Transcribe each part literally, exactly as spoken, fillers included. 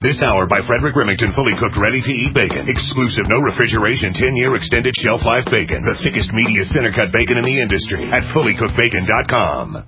This hour by Frederick Remington, fully cooked, ready-to-eat bacon. Exclusive, no refrigeration, ten-year extended shelf life bacon. The thickest, meatiest, center-cut bacon in the industry at fully cooked bacon dot com.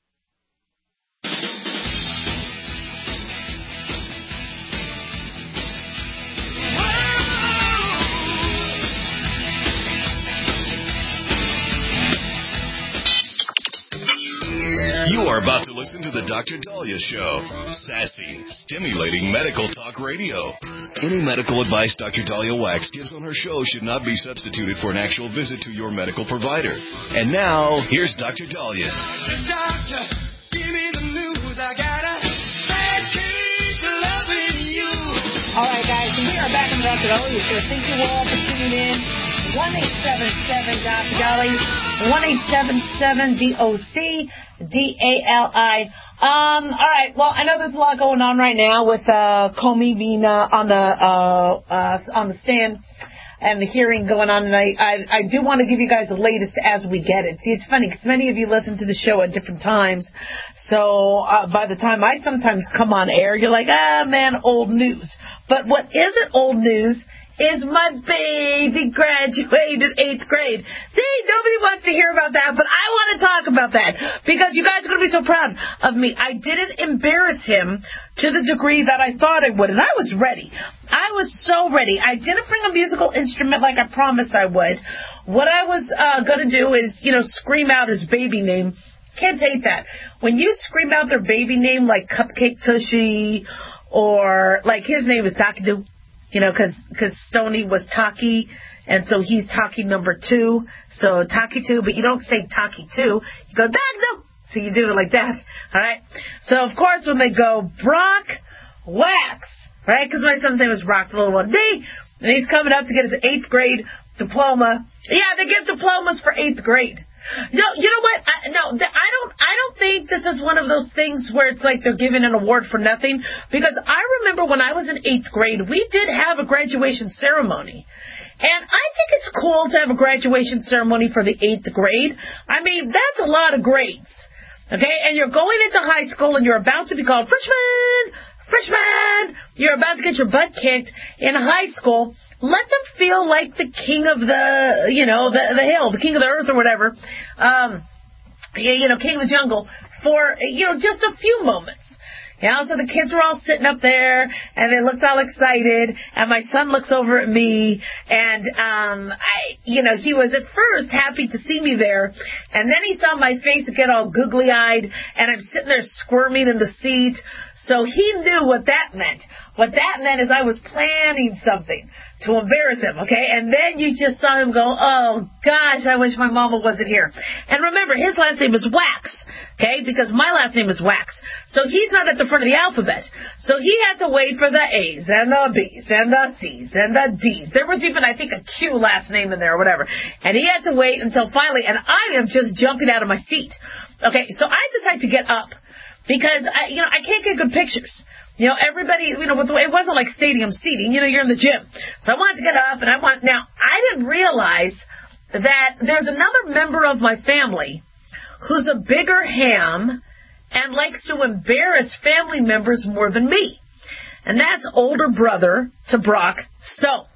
You are about to listen to the Doctor Dahlia Show. Sassy, stimulating medical talk radio. Any medical advice Doctor Dahlia Wax gives on her show should not be substituted for an actual visit to your medical provider. And now, here's Doctor Dahlia. Doctor, give me the news. I got a bad case of loving you. All right, guys, and we are back on the Doctor Dahlia Show. Thank you all for tuning in. one eight seven seven Doctor Dahlia. one eight seven seven D O C D A L I. Um, all right, well, I know there's a lot going on right now with uh, Comey being uh, on the uh, uh, on the stand and the hearing going on, and I, I, I do want to give you guys the latest as we get it. See, it's funny because many of you listen to the show at different times, so uh, by the time I sometimes come on air, you're like, ah, man, old news. But what isn't old news is my baby graduated eighth grade. See, nobody wants to hear about that, but I want to talk about that because you guys are going to be so proud of me. I didn't embarrass him to the degree that I thought I would, and I was ready. I was so ready. I didn't bring a musical instrument like I promised I would. What I was uh, going to do is, you know, scream out his baby name. Kids hate that. When you scream out their baby name like Cupcake Tushy or like his name is Taki-Doo. You know, because because Stoney was Taki, and so he's Taki number two. So Taki two, but you don't say Taki two. You go, Dagno. So you do it like that. All right. So, of course, when they go Brock Wax, right, because my son's name is Brock, the little one, D, and he's coming up to get his eighth grade diploma. Yeah, they give diplomas for eighth grade. No, you know what? I, no, I don't. I don't think this is one of those things where it's like they're giving an award for nothing. Because I remember when I was in eighth grade, we did have a graduation ceremony, and I think it's cool to have a graduation ceremony for the eighth grade. I mean, that's a lot of grades, okay? And you're going into high school, and you're about to be called freshman, freshman. You're about to get your butt kicked in high school. Let them feel like the king of the, you know, the the hill, the king of the earth or whatever, um, you know, king of the jungle for, you know, just a few moments. You know, so the kids were all sitting up there, and they looked all excited, and my son looks over at me, and, um, I, you know, he was at first happy to see me there, and then he saw my face get all googly-eyed, and I'm sitting there squirming in the seat, so he knew what that meant. What that meant is I was planning something to embarrass him, okay? And then you just saw him go, oh, gosh, I wish my mama wasn't here. And remember, his last name is Wax, okay? Because my last name is Wax. So he's not at the front of the alphabet. So he had to wait for the A's and the B's and the C's and the D's. There was even, I think, a Q last name in there or whatever. And he had to wait until finally, and I am just jumping out of my seat. Okay, so I decided to get up because, I, you know, I can't get good pictures. You know, everybody, you know, with the way, it wasn't like stadium seating. You know, you're in the gym. So I wanted to get up, and I want, now, I didn't realize that there's another member of my family who's a bigger ham and likes to embarrass family members more than me. And that's older brother to Brock, Stone.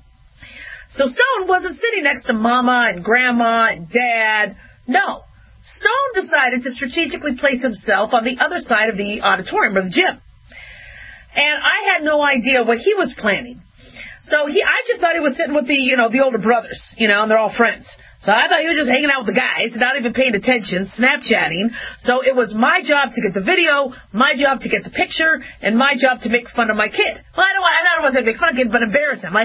So Stone wasn't sitting next to Mama and Grandma and Dad. No. Stone decided to strategically place himself on the other side of the auditorium or the gym. And I had no idea what he was planning. So he, I just thought he was sitting with the, you know, the older brothers, you know, and they're all friends. So I thought he was just hanging out with the guys, not even paying attention, Snapchatting. So it was my job to get the video, my job to get the picture, and my job to make fun of my kid. Well, I don't want, I don't want to make fun of the kid, but embarrass him. Like,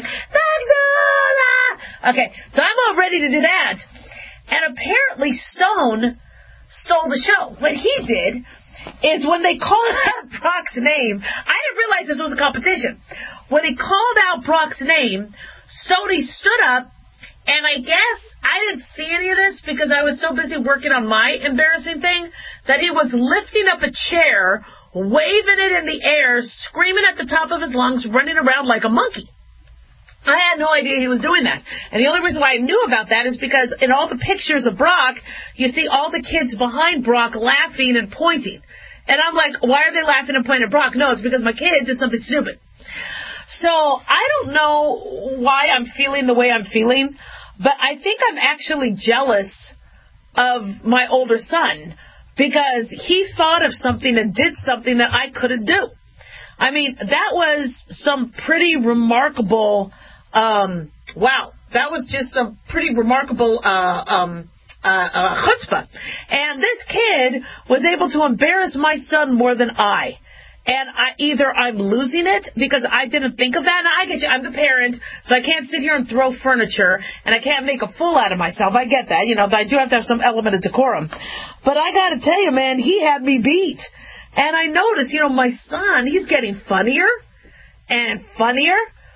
okay, so I'm all ready to do that. And apparently Stone stole the show. What he did is when they called out Brock's name, I didn't realize this was a competition. When he called out Brock's name, Stoney stood up, and I guess I didn't see any of this because I was so busy working on my embarrassing thing that he was lifting up a chair, waving it in the air, screaming at the top of his lungs, running around like a monkey. I had no idea he was doing that. And the only reason why I knew about that is because in all the pictures of Brock, you see all the kids behind Brock laughing and pointing. And I'm like, why are they laughing and pointing at Brock? No, it's because my kid did something stupid. So I don't know why I'm feeling the way I'm feeling, but I think I'm actually jealous of my older son because he thought of something and did something that I couldn't do. I mean, that was some pretty remarkable, um, wow, that was just some pretty remarkable uh, um, uh, uh, chutzpah. And this kid was able to embarrass my son more than I. And I, either I'm losing it because I didn't think of that. And I get you. I'm the parent, so I can't sit here and throw furniture, and I can't make a fool out of myself. I get that. You know, I do have to have some element of decorum. But I got to tell you, man, he had me beat. And I noticed, you know, my son, he's getting funnier and funnier.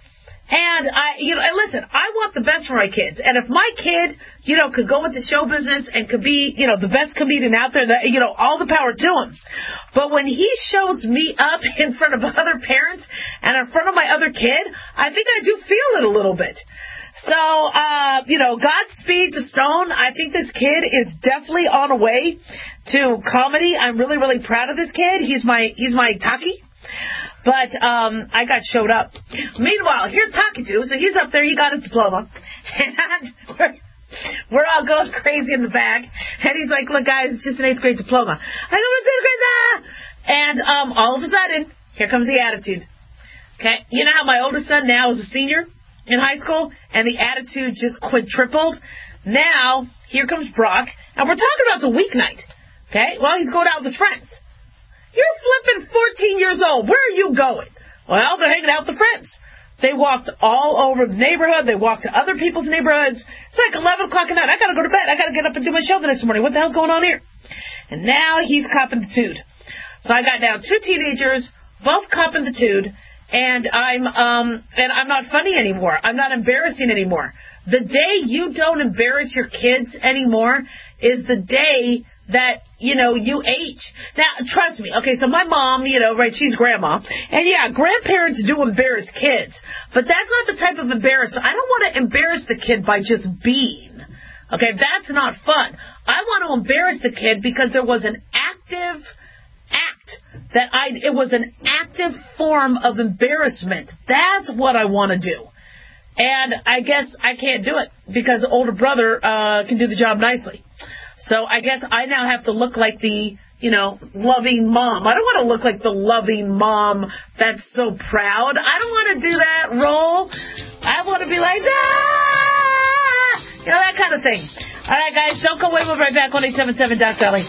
And I, you know, and listen, I want the best for my kids. And if my kid, you know, could go into show business and could be, you know, the best comedian out there, that, you know, all the power to him. But when he shows me up in front of other parents and in front of my other kid, I think I do feel it a little bit. So, uh, you know, Godspeed to Stone. I think this kid is definitely on a way to comedy. I'm really, really proud of this kid. He's my, he's my Taki. But um, I got showed up. Meanwhile, here's Takitu. So he's up there. He got his diploma. And we're, we're all going crazy in the back. And he's like, look, guys, it's just an eighth grade diploma. I go, it's eighth grade. Ah! And um, all of a sudden, here comes the attitude. Okay? You know how my oldest son now is a senior in high school? And the attitude just quadrupled. Now, here comes Brock. And we're talking about it's a weeknight. Okay? Well, he's going out with his friends. You're flipping fourteen years old. Where are you going? Well, they're hanging out with the friends. They walked all over the neighborhood. They walked to other people's neighborhoods. It's like eleven o'clock at night. I got to go to bed. I got to get up and do my show the next morning. What the hell's going on here? And now he's copping the tude. So I got now two teenagers, both copping the tude, and I'm um and I'm not funny anymore. I'm not embarrassing anymore. The day you don't embarrass your kids anymore is the day that, you know, you age. Now, trust me. Okay, so my mom, you know, right, she's grandma. And, yeah, grandparents do embarrass kids. But that's not the type of embarrassment. I don't want to embarrass the kid by just being. Okay, that's not fun. I want to embarrass the kid because there was an active act. That I, it was an active form of embarrassment. That's what I want to do. And I guess I can't do it because the older brother uh, can do the job nicely. So I guess I now have to look like the, you know, loving mom. I don't want to look like the loving mom that's so proud. I don't want to do that role. I want to be like, ah! You know, that kind of thing. All right, guys, don't go away. We'll be right back. one eight seven seven Doc Dolly.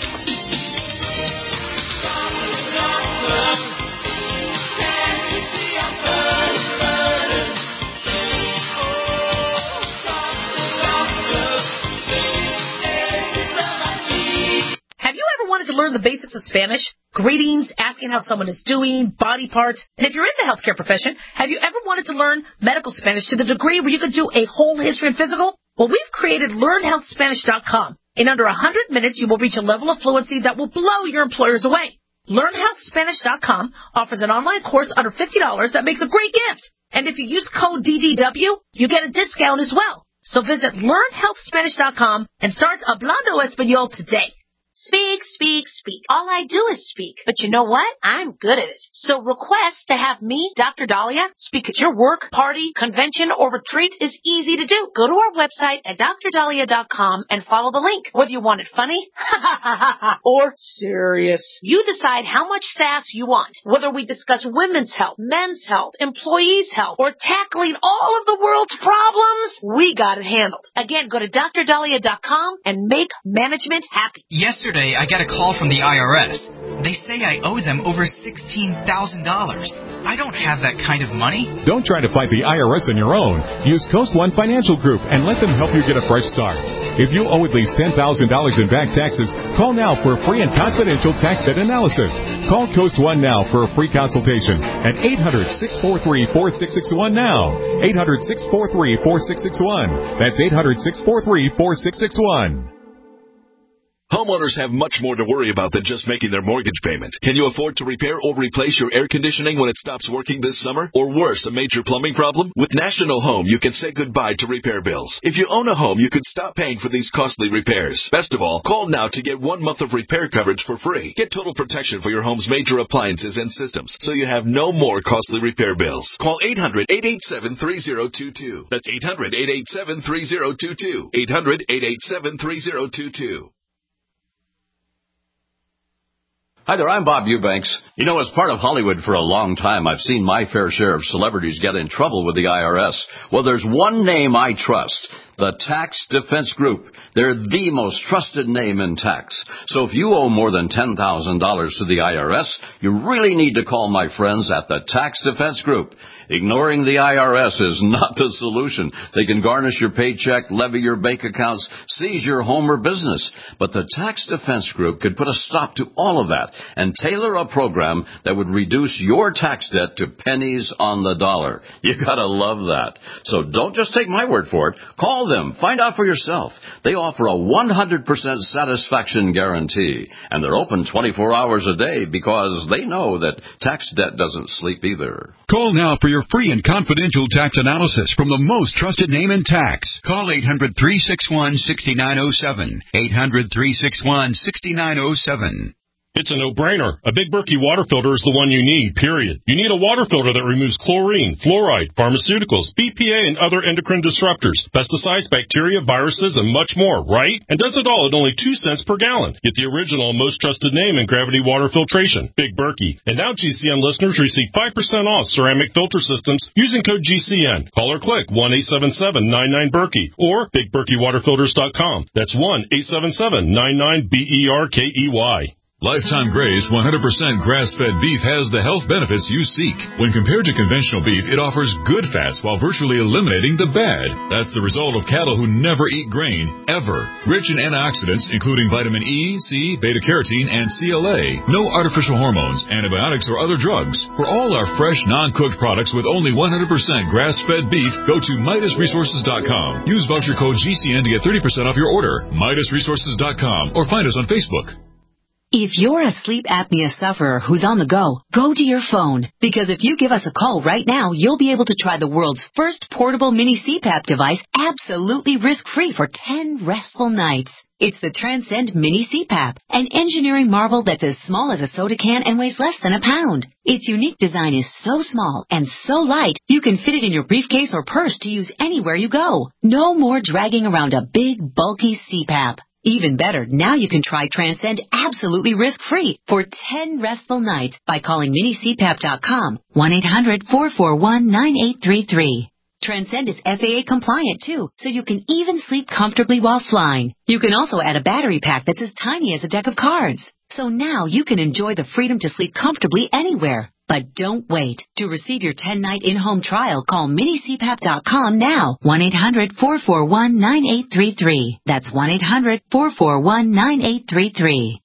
Wanted to learn the basics of Spanish, greetings, asking how someone is doing, body parts, and if you're in the healthcare profession, have you ever wanted to learn medical Spanish to the degree where you could do a whole history and physical? Well, we've created learn health spanish dot com. In under one hundred minutes, you will reach a level of fluency that will blow your employers away. learn health spanish dot com offers an online course under fifty dollars that makes a great gift. And if you use code D D W, you get a discount as well. So visit learn health spanish dot com and start Hablando Español today. Speak, speak, speak. All I do is speak. But you know what? I'm good at it. So request to have me, Doctor Dahlia, speak at your work, party, convention, or retreat is easy to do. Go to our website at dr dahlia dot com and follow the link. Whether you want it funny or serious. You decide how much sass you want. Whether we discuss women's health, men's health, employees' health, or tackling all of the world's problems, we got it handled. Again, go to dr dahlia dot com and make management happy. Yesterday, I got a call from the I R S. They say I owe them over sixteen thousand dollars. I don't have that kind of money. Don't try to fight the I R S on your own. Use Coast One Financial Group and let them help you get a fresh start. If you owe at least ten thousand dollars in back taxes, call now for a free and confidential tax debt analysis. Call Coast One now for a free consultation at eight hundred, six four three, four six six one now. eight hundred, six four three, four six six one. That's eight hundred, six four three, four six six one. Homeowners have much more to worry about than just making their mortgage payment. Can you afford to repair or replace your air conditioning when it stops working this summer? Or worse, a major plumbing problem? With National Home, you can say goodbye to repair bills. If you own a home, you could stop paying for these costly repairs. Best of all, call now to get one month of repair coverage for free. Get total protection for your home's major appliances and systems, so you have no more costly repair bills. Call eight hundred, eight eight seven, three zero two two. That's eight hundred, eight eight seven, three zero two two. eight hundred, eight eight seven, three zero two two. Hi there, I'm Bob Eubanks. You know, as part of Hollywood for a long time, I've seen my fair share of celebrities get in trouble with the I R S. Well, there's one name I trust. The Tax Defense Group. They're the most trusted name in tax. So if you owe more than ten thousand dollars to the I R S, you really need to call my friends at the Tax Defense Group. Ignoring the I R S is not the solution. They can garnish your paycheck, levy your bank accounts, seize your home or business. But the Tax Defense Group could put a stop to all of that and tailor a program that would reduce your tax debt to pennies on the dollar. You gotta love that. So don't just take my word for it. Call them. Find out for yourself. They offer a one hundred percent satisfaction guarantee. And they're open twenty-four hours a day because they know that tax debt doesn't sleep either. Call now for your free and confidential tax analysis from the most trusted name in tax. Call eight hundred, three six one, six nine zero seven. eight hundred, three six one, six nine zero seven. It's a no-brainer. A Big Berkey water filter is the one you need, period. You need a water filter that removes chlorine, fluoride, pharmaceuticals, B P A, and other endocrine disruptors, pesticides, bacteria, viruses, and much more, right? And does it all at only two cents per gallon. Get the original and most trusted name in gravity water filtration, Big Berkey. And now G C N listeners receive five percent off ceramic filter systems using code G C N. Call or click one eight seven seven, nine nine, Berkey or big berkey water filters dot com. That's one eight seven seven, nine nine, B E R K E Y. Lifetime Grazed one hundred percent grass-fed beef has the health benefits you seek. When compared to conventional beef, it offers good fats while virtually eliminating the bad. That's the result of cattle who never eat grain, ever. Rich in antioxidants, including vitamin E, C, beta-carotene, and C L A. No artificial hormones, antibiotics, or other drugs. For all our fresh, non-cooked products with only one hundred percent grass-fed beef, go to Midas Resources dot com. Use voucher code G C N to get thirty percent off your order. Midas Resources dot com or find us on Facebook. If you're a sleep apnea sufferer who's on the go, go to your phone. Because if you give us a call right now, you'll be able to try the world's first portable mini C PAP device absolutely risk-free for ten restful nights. It's the Transcend Mini C PAP, an engineering marvel that's as small as a soda can and weighs less than a pound. Its unique design is so small and so light, you can fit it in your briefcase or purse to use anywhere you go. No more dragging around a big, bulky C PAP. Even better, now you can try Transcend absolutely risk-free for ten restful nights by calling mini c pap dot com, one eight hundred, four four one, nine eight three three. Transcend is F A A compliant too, so you can even sleep comfortably while flying. You can also add a battery pack that's as tiny as a deck of cards. So now you can enjoy the freedom to sleep comfortably anywhere. But don't wait. To receive your ten-night in-home trial, call mini c pap dot com now. one eight hundred, four four one, nine eight three three. That's one eight hundred, four four one, nine eight three three.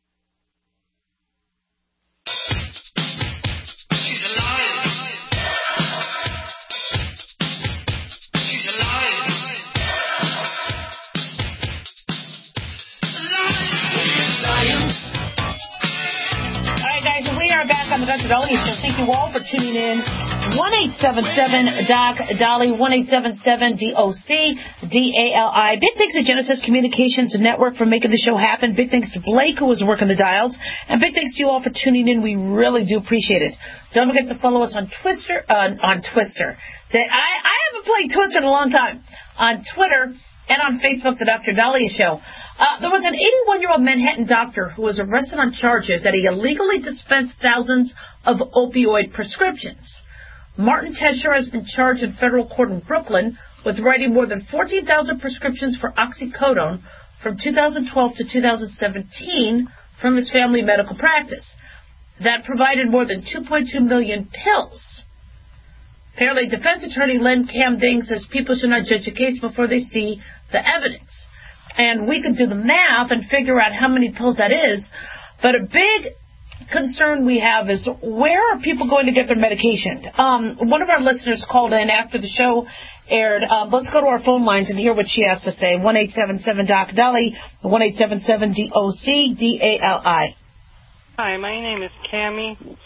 On the Doctor Dolly Show. Thank you all for tuning in. one eight seven seven, D O C, Dolly, one eight seven seven, D O C, D A L I. Big thanks to Genesis Communications Network for making the show happen. Big thanks to Blake, who was working the dials. And big thanks to you all for tuning in. We really do appreciate it. Don't forget to follow us on Twister, uh, on Twister. I, I haven't played Twister in a long time. On Twitter and on Facebook, The Doctor Dahlia Show. Uh, there was an eighty-one-year-old Manhattan doctor who was arrested on charges that he illegally dispensed thousands of opioid prescriptions. Martin Tesher has been charged in federal court in Brooklyn with writing more than fourteen thousand prescriptions for oxycodone from two thousand twelve to two thousand seventeen from his family medical practice. That provided more than two point two million pills. Apparently, defense attorney Len Camding says people should not judge a case before they see the evidence. And we could do the math and figure out how many pills that is. But a big concern we have is where are people going to get their medication? Um, one of our listeners called in after the show aired. Uh, let's go to our phone lines and hear what she has to say. one eight seven seven doc Dali, one eight seven seven D O C D A L I. Hi, my name is Cammie.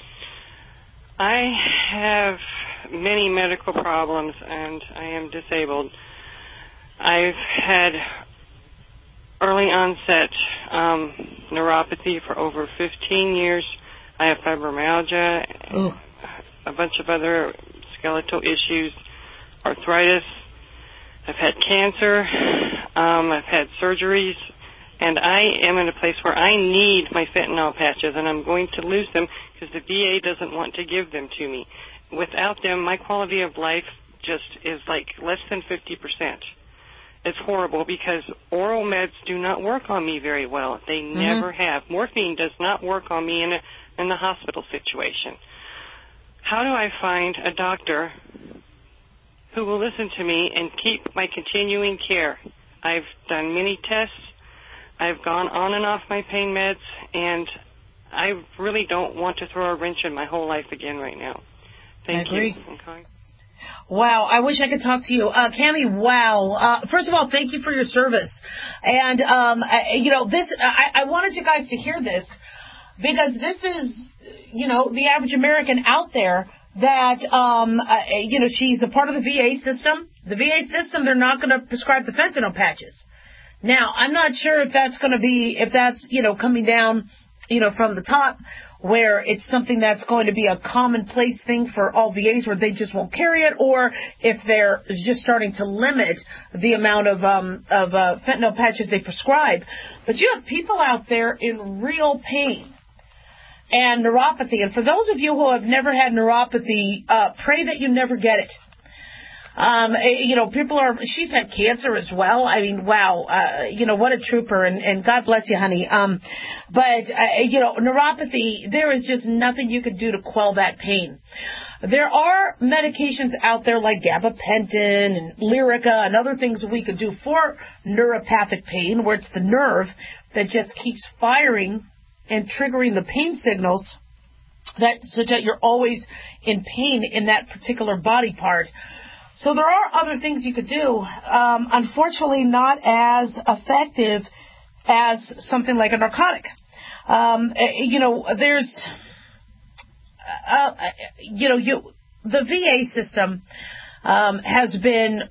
I have many medical problems, and I am disabled. I've had early onset um, neuropathy for over fifteen years. I have fibromyalgia, Ooh. a bunch of other skeletal issues, arthritis. I've had cancer. Um, I've had surgeries. And I am in a place where I need my fentanyl patches, and I'm going to lose them because the V A doesn't want to give them to me. Without them, my quality of life just is like less than fifty percent. It's horrible because oral meds do not work on me very well. They mm-hmm. never have. Morphine does not work on me in a, in the hospital situation. How do I find a doctor who will listen to me and keep my continuing care? I've done many tests. I've gone on and off my pain meds, and I really don't want to throw a wrench in my whole life again right now. Thank I agree. you. Okay. Wow, I wish I could talk to you. Uh, Cammie, wow. Uh, first of all, thank you for your service. And, um, I, you know, this, I, I wanted you guys to hear this because this is, you know, the average American out there that, um, uh, you know, she's a part of the V A system. The V A system, they're not going to prescribe the fentanyl patches. Now, I'm not sure if that's going to be, if that's, you know, coming down, you know, from the top, where it's something that's going to be a commonplace thing for all V As where they just won't carry it, or if they're just starting to limit the amount of um, of uh, fentanyl patches they prescribe. But you have people out there in real pain and neuropathy. And for those of you who have never had neuropathy, uh, pray that you never get it. Um, you know, people are, she's had cancer as well. I mean, wow, uh, you know, what a trooper, and, and God bless you, honey. Um, but, uh, you know, neuropathy, there is just nothing you could do to quell that pain. There are medications out there like gabapentin and Lyrica and other things that we could do for neuropathic pain, where it's the nerve that just keeps firing and triggering the pain signals that, so that you're always in pain in that particular body part. So there are other things you could do, um, unfortunately not as effective as something like a narcotic. Um, you know, there's, uh, you know, you, the V A system um, has been,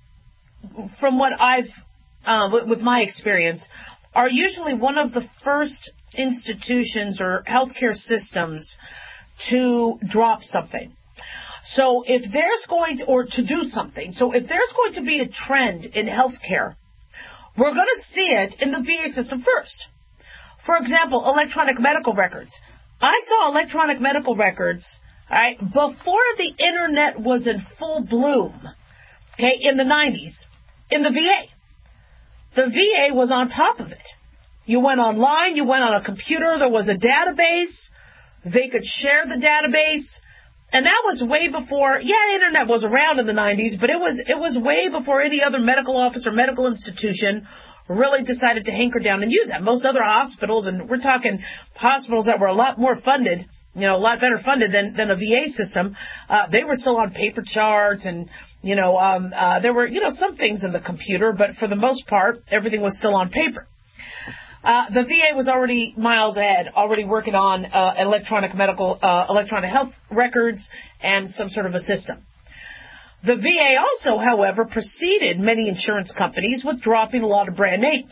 from what I've, uh, with, with my experience, are usually one of the first institutions or healthcare systems to drop something. So if there's going to, or to do something, so if there's going to be a trend in healthcare, we're going to see it in the V A system first. For example, electronic medical records. I saw electronic medical records, all right, before the internet was in full bloom, okay, in the nineties, in the V A. The V A was on top of it. You went online, you went on a computer, there was a database, they could share the database. And that was way before, yeah, internet was around in the nineties, but it was it was way before any other medical office or medical institution really decided to hanker down and use that. Most other hospitals, and we're talking hospitals that were a lot more funded, you know, a lot better funded than, than a V A system, uh, they were still on paper charts and, you know, um, uh, there were, you know, some things in the computer, but for the most part, everything was still on paper. Uh, the V A was already miles ahead, already working on uh, electronic medical, uh, electronic health records and some sort of a system. The V A also, however, preceded many insurance companies with dropping a lot of brand names.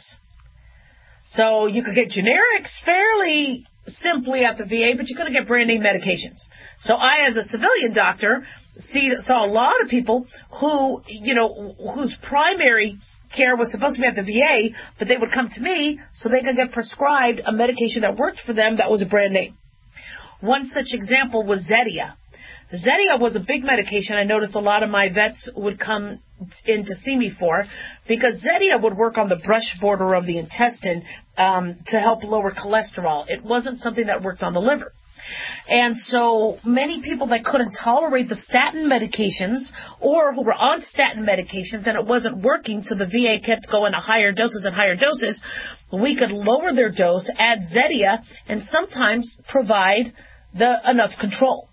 So you could get generics fairly simply at the V A, but you couldn't get brand name medications. So I, as a civilian doctor, see, saw a lot of people who, you know, whose primary care was supposed to be at the V A, but they would come to me so they could get prescribed a medication that worked for them that was a brand name. One such example was Zetia. Zetia was a big medication I noticed a lot of my vets would come in to see me for, because Zetia would work on the brush border of the intestine um, to help lower cholesterol. It wasn't something that worked on the liver. And so many people that couldn't tolerate the statin medications or who were on statin medications and it wasn't working, so the V A kept going to higher doses and higher doses, we could lower their dose, add Zetia, and sometimes provide the enough control.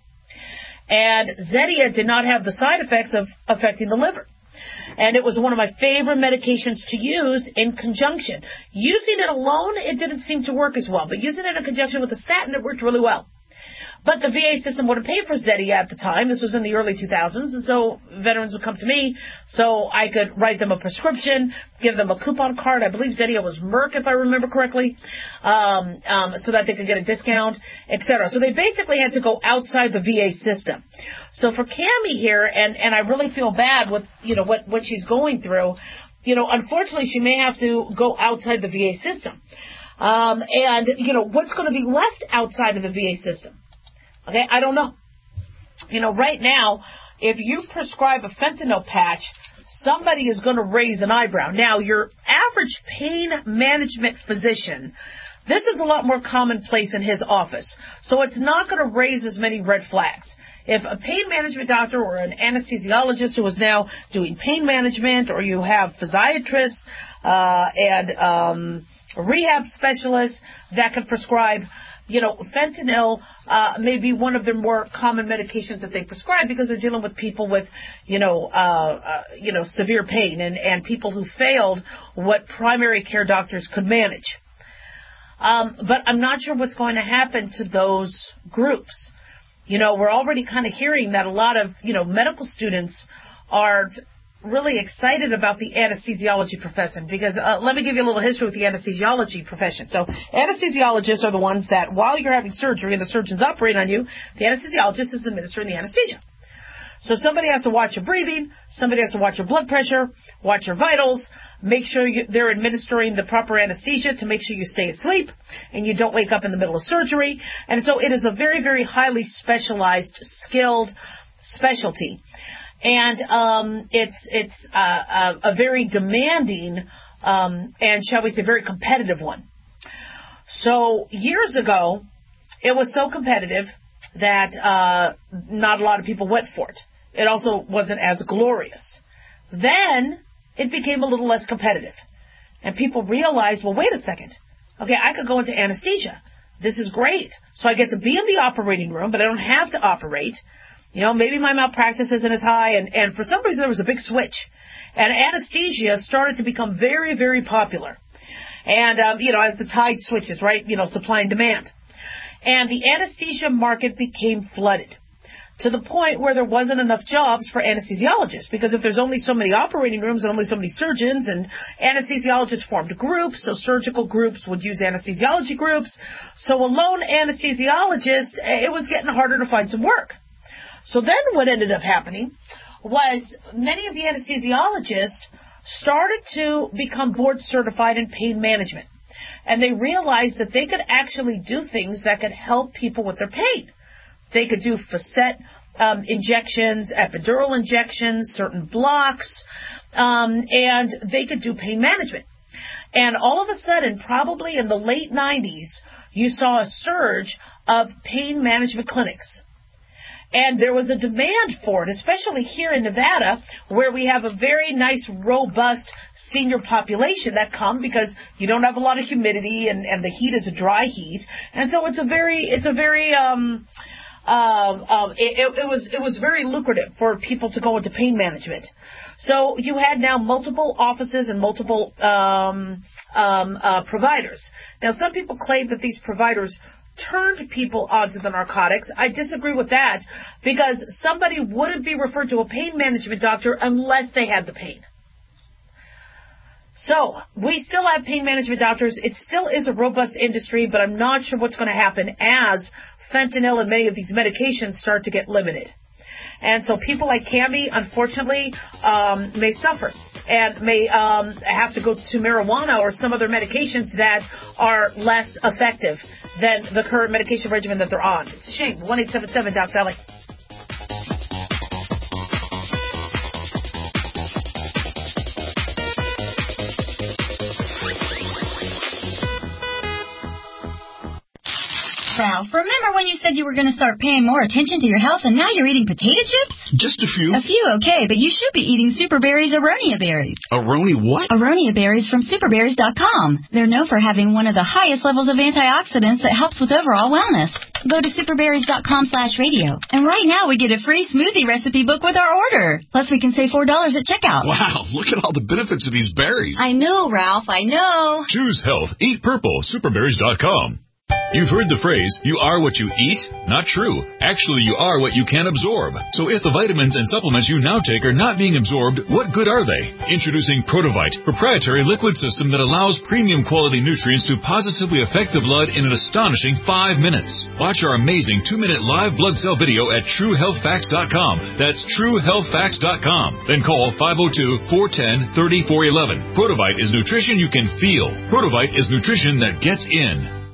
And Zetia did not have the side effects of affecting the liver. And it was one of my favorite medications to use in conjunction. Using it alone, it didn't seem to work as well. But using it in conjunction with the statin, it worked really well. But the V A system wouldn't pay for Zetia at the time. This was in the early two thousands. And so veterans would come to me so I could write them a prescription, give them a coupon card. I believe Zetia was Merck, if I remember correctly, um, um, so that they could get a discount, et cetera. So they basically had to go outside the V A system. So for Cammie here, and, and I really feel bad with, you know, what, what she's going through, you know, unfortunately she may have to go outside the V A system. Um, and, you know, what's going to be left outside of the V A system? Okay, I don't know. You know, right now, if you prescribe a fentanyl patch, somebody is going to raise an eyebrow. Now, your average pain management physician, this is a lot more commonplace in his office, so it's not going to raise as many red flags. If a pain management doctor or an anesthesiologist who is now doing pain management, or you have physiatrists uh, and um, rehab specialists that can prescribe, you know, fentanyl uh, may be one of their more common medications that they prescribe because they're dealing with people with, you know, uh, uh, you know, severe pain and, and people who failed what primary care doctors could manage. Um, but I'm not sure what's going to happen to those groups. You know, we're already kind of hearing that a lot of, you know, medical students are really excited about the anesthesiology profession because uh, let me give you a little history with the anesthesiology profession. So anesthesiologists are the ones that while you're having surgery and the surgeon's operating on you, the anesthesiologist is administering the anesthesia. So somebody has to watch your breathing, somebody has to watch your blood pressure, watch your vitals, make sure you, they're administering the proper anesthesia to make sure you stay asleep and you don't wake up in the middle of surgery. And so it is a very, very highly specialized, skilled specialty. And um, it's it's uh, a, a very demanding um, and, shall we say, very competitive one. So years ago, it was so competitive that uh, not a lot of people went for it. It also wasn't as glorious. Then it became a little less competitive. And people realized, well, wait a second. Okay, I could go into anesthesia. This is great. So I get to be in the operating room, but I don't have to operate. You know, maybe my malpractice isn't as high, and, and for some reason there was a big switch. And anesthesia started to become very, very popular. And, um, you know, as the tide switches, right, you know, supply and demand. And the anesthesia market became flooded to the point where there wasn't enough jobs for anesthesiologists. Because if there's only so many operating rooms and only so many surgeons, and anesthesiologists formed groups, so surgical groups would use anesthesiology groups. So a lone anesthesiologist, it was getting harder to find some work. So then what ended up happening was many of the anesthesiologists started to become board certified in pain management. And they realized that they could actually do things that could help people with their pain. They could do facet um, injections, epidural injections, certain blocks, um, and they could do pain management. And all of a sudden, probably in the late nineties, you saw a surge of pain management clinics. And there was a demand for it, especially here in Nevada, where we have a very nice, robust senior population that come because you don't have a lot of humidity and, and the heat is a dry heat. And so it's a very, it's a very, um, uh, uh, it, it was, it was very lucrative for people to go into pain management. So you had now multiple offices and multiple, um, um, uh, providers. Now, some people claim that these providers turned people onto the narcotics. I disagree with that because somebody wouldn't be referred to a pain management doctor unless they had the pain. So we still have pain management doctors. It still is a robust industry, but I'm not sure what's going to happen as fentanyl and many of these medications start to get limited. And so people like Cammie, unfortunately, um, may suffer and may um, have to go to marijuana or some other medications that are less effective than the current medication regimen that they're on. It's a shame. one eight seven seven Doc Valley. Ralph, remember when you said you were going to start paying more attention to your health and now you're eating potato chips? Just a few. A few, okay, but you should be eating Super Berries Aronia berries. Aroni what? Aronia berries from super berries dot com. They're known for having one of the highest levels of antioxidants that helps with overall wellness. Go to super berries dot com slash radio. And right now we get a free smoothie recipe book with our order. Plus we can save four dollars at checkout. Wow, look at all the benefits of these berries. I know, Ralph, I know. Choose health. Eat purple. super berries dot com. You've heard the phrase, you are what you eat? Not true. Actually, you are what you can absorb. So if the vitamins and supplements you now take are not being absorbed, what good are they? Introducing Protovite, proprietary liquid system that allows premium quality nutrients to positively affect the blood in an astonishing five minutes. Watch our amazing two-minute live blood cell video at true health facts dot com. That's true health facts dot com. Then call five oh two, four one oh, three four one one. Protovite is nutrition you can feel. Protovite is nutrition that gets in.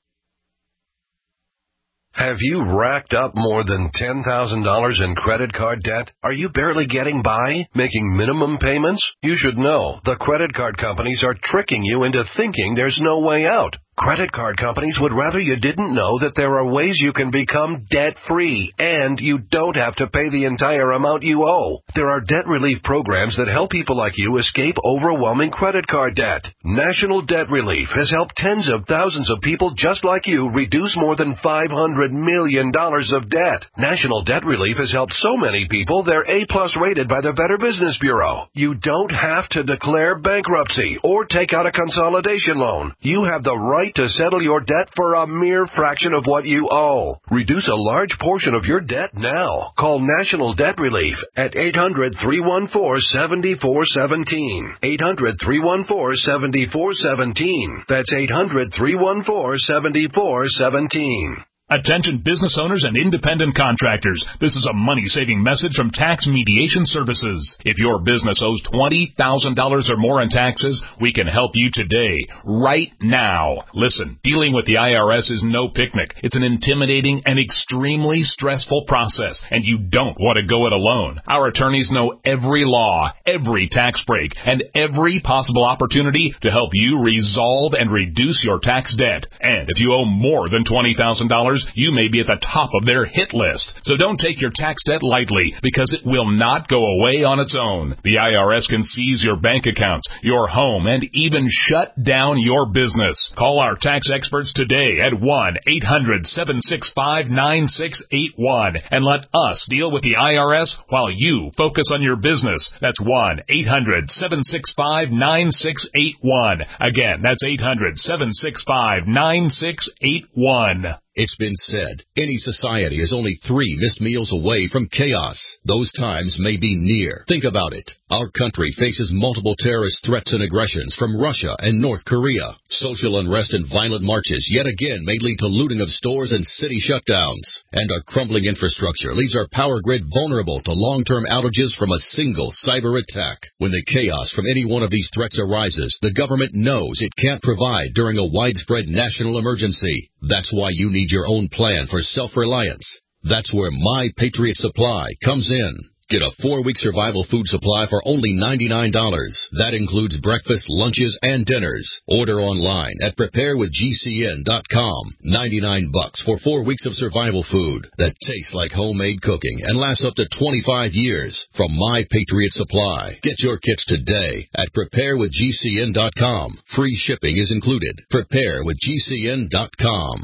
Have you racked up more than ten thousand dollars in credit card debt? Are you barely getting by, making minimum payments? You should know the credit card companies are tricking you into thinking there's no way out. Credit card companies would rather you didn't know that there are ways you can become debt-free, and you don't have to pay the entire amount you owe. There are debt relief programs that help people like you escape overwhelming credit card debt. National Debt Relief has helped tens of thousands of people just like you reduce more than five hundred million dollars of debt. National Debt Relief has helped so many people they're A-plus rated by the Better Business Bureau. You don't have to declare bankruptcy or take out a consolidation loan. You have the right to settle your debt for a mere fraction of what you owe. Reduce a large portion of your debt now. Call National Debt Relief at eight hundred, three one four, seven four one seven. eight hundred, three one four, seven four one seven. That's eight hundred, three one four, seven four one seven. Attention business owners and independent contractors. This is a money-saving message from Tax Mediation Services. If your business owes twenty thousand dollars or more in taxes, we can help you today, right now. Listen, dealing with the I R S is no picnic. It's an intimidating and extremely stressful process, and you don't want to go it alone. Our attorneys know every law, every tax break, and every possible opportunity to help you resolve and reduce your tax debt. And if you owe more than twenty thousand dollars, you may be at the top of their hit list. So don't take your tax debt lightly, because it will not go away on its own. The I R S can seize your bank accounts, your home, and even shut down your business. Call our tax experts today at one eight hundred, seven six five, nine six eight one and let us deal with the I R S while you focus on your business. That's one eight hundred, seven six five, nine six eight one. Again, that's eight hundred, seven six five, nine six eight one. It's been said, any society is only three missed meals away from chaos. Those times may be near. Think about it. Our country faces multiple terrorist threats and aggressions from Russia and North Korea. Social unrest and violent marches yet again may lead to looting of stores and city shutdowns. And our crumbling infrastructure leaves our power grid vulnerable to long-term outages from a single cyber attack. When the chaos from any one of these threats arises, the government knows it can't provide during a widespread national emergency. That's why you need your own plan for self-reliance. That's where My Patriot Supply comes in. Get a four-week survival food supply for only ninety-nine dollars. That includes breakfast, lunches, and dinners. Order online at prepare with G C N dot com. ninety-nine bucks for four weeks of survival food that tastes like homemade cooking and lasts up to twenty-five years from My Patriot Supply. Get your kits today at prepare with G C N dot com. Free shipping is included. prepare with G C N dot com.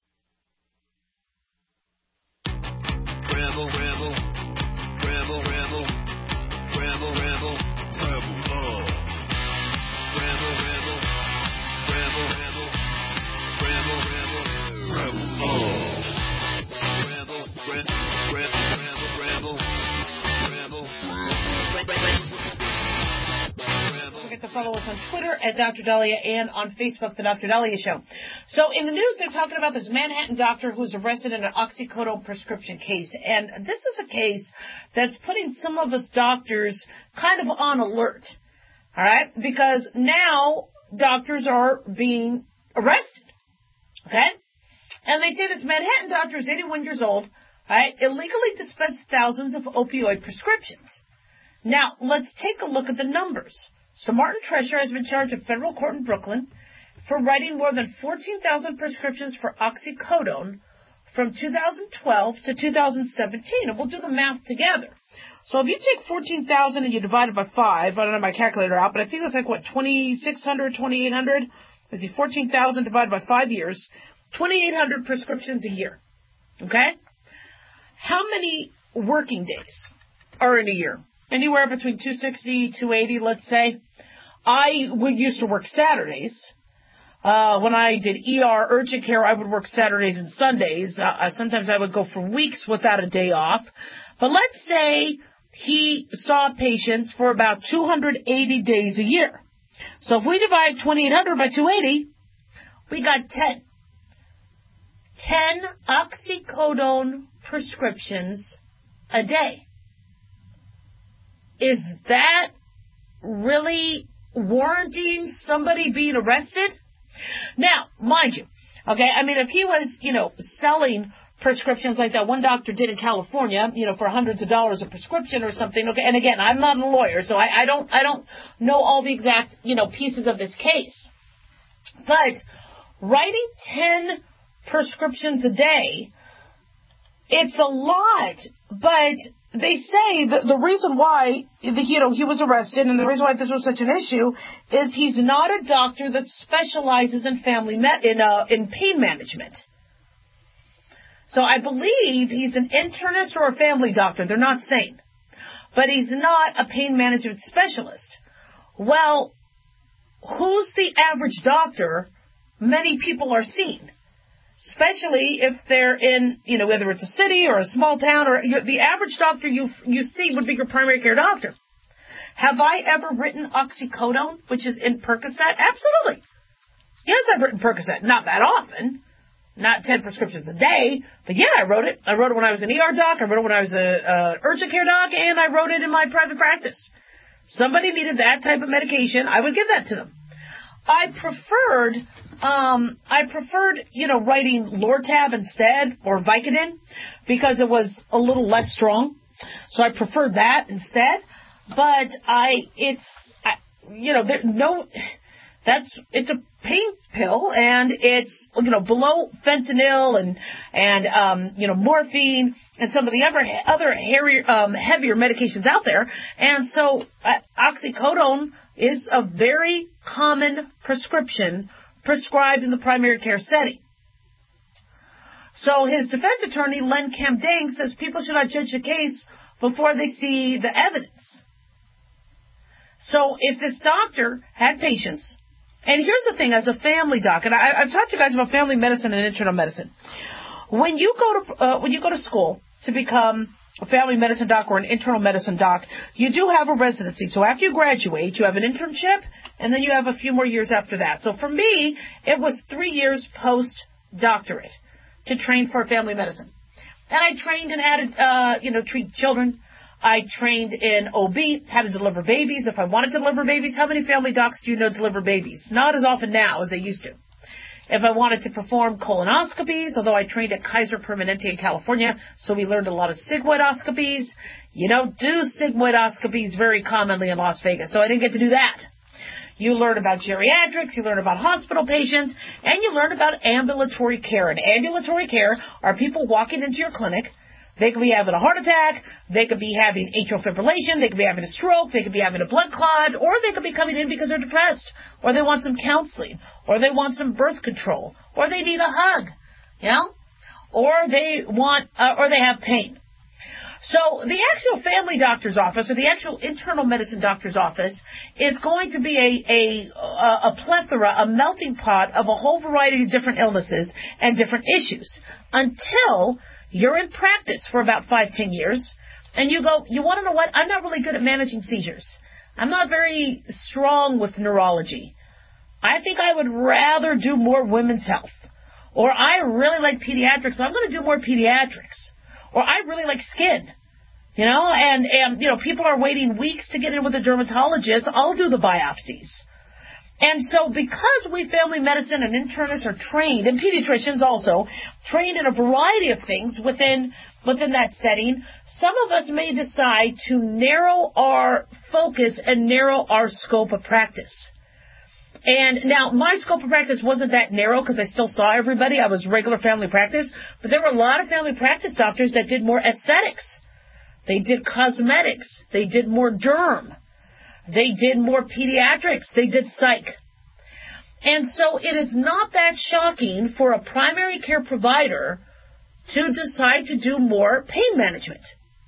To follow us on Twitter at Doctor Dahlia and on Facebook, The Doctor Dahlia Show. So in the news, they're talking about this Manhattan doctor who was arrested in an oxycodone prescription case. And this is a case that's putting some of us doctors kind of on alert. All right? Because now doctors are being arrested. Okay? And they say this Manhattan doctor is eighty-one years old, all right, illegally dispensed thousands of opioid prescriptions. Now, let's take a look at the numbers. So Martin Tresher has been charged in federal court in Brooklyn for writing more than fourteen thousand prescriptions for oxycodone from two thousand twelve to two thousand seventeen. And we'll do the math together. So if you take fourteen thousand and you divide it by five, I don't have my calculator out, but I think that's like, what, twenty-six hundred, twenty-eight hundred? Is it fourteen thousand divided by five years? twenty-eight hundred prescriptions a year. Okay? How many working days are in a year? Anywhere between two sixty, two eighty, let's say. I would used to work Saturdays. Uh, when I did E R urgent care, I would work Saturdays and Sundays. Uh, sometimes I would go for weeks without a day off. But let's say he saw patients for about two hundred eighty days a year. So if we divide twenty-eight hundred by two hundred eighty, we got ten. ten oxycodone prescriptions a day. Is that really warranting somebody being arrested? Now, mind you, okay, I mean, if he was, you know, selling prescriptions like that one doctor did in California, you know, for hundreds of dollars a prescription or something, okay, and again, I'm not a lawyer, so I, I don't, I don't know all the exact, you know, pieces of this case. But writing ten prescriptions a day, it's a lot, but they say that the reason why, you know, he was arrested and the reason why this was such an issue is he's not a doctor that specializes in family med- in uh, in pain management. So I believe he's an internist or a family doctor. They're not saying, but he's not a pain management specialist. Well, who's the average doctor many people are seeing? Especially if they're in, you know, whether it's a city or a small town, or the average doctor you you see would be your primary care doctor. Have I ever written oxycodone, which is in Percocet? Absolutely. Yes, I've written Percocet. Not that often. Not ten prescriptions a day. But yeah, I wrote it. I wrote it when I was an E R doc. I wrote it when I was a, a urgent care doc. And I wrote it in my private practice. Somebody needed that type of medication, I would give that to them. I preferred... Um, I preferred, you know, writing Lortab instead, or Vicodin, because it was a little less strong. So I preferred that instead. But I, it's, I, you know, there, no, that's, it's a pain pill, and it's, you know, below fentanyl and, and, um, you know, morphine and some of the other, other heavier, um, heavier medications out there. And so uh, oxycodone is a very common prescription prescribed in the primary care setting. So his defense attorney, Len Kamdang, says people should not judge a case before they see the evidence. So if this doctor had patients, and here's the thing, as a family doc, and I, I've talked to you guys about family medicine and internal medicine. When you go to uh, when you go to school to become a family medicine doc or an internal medicine doc, you do have a residency. So after you graduate, you have an internship, and then you have a few more years after that. So for me, it was three years post-doctorate to train for family medicine. And I trained in how to, uh, you know, treat children. I trained in O B, how to deliver babies. If I wanted to deliver babies, how many family docs do you know deliver babies? Not as often now as they used to. If I wanted to perform colonoscopies, although I trained at Kaiser Permanente in California, so we learned a lot of sigmoidoscopies. You don't do sigmoidoscopies very commonly in Las Vegas, so I didn't get to do that. You learn about geriatrics, you learn about hospital patients, and you learn about ambulatory care. And ambulatory care are people walking into your clinic. They could be having a heart attack, they could be having atrial fibrillation, they could be having a stroke, they could be having a blood clot, or they could be coming in because they're depressed, or they want some counseling, or they want some birth control, or they need a hug, you know, or they want, uh, or they have pain. So the actual family doctor's office, or the actual internal medicine doctor's office, is going to be a, a, a plethora, a melting pot of a whole variety of different illnesses and different issues, until you're in practice for about five, ten years, and you go, you want to know what? I'm not really good at managing seizures. I'm not very strong with neurology. I think I would rather do more women's health. Or I really like pediatrics, so I'm going to do more pediatrics. Or I really like skin. You know, and, and, you know, people are waiting weeks to get in with a dermatologist. I'll do the biopsies. And so because we family medicine and internists are trained, and pediatricians also, trained in a variety of things within within that setting, some of us may decide to narrow our focus and narrow our scope of practice. And now my scope of practice wasn't that narrow because I still saw everybody. I was regular family practice. But there were a lot of family practice doctors that did more aesthetics. They did cosmetics. They did more derm. They did more pediatrics. They did psych. And so it is not that shocking for a primary care provider to decide to do more pain management.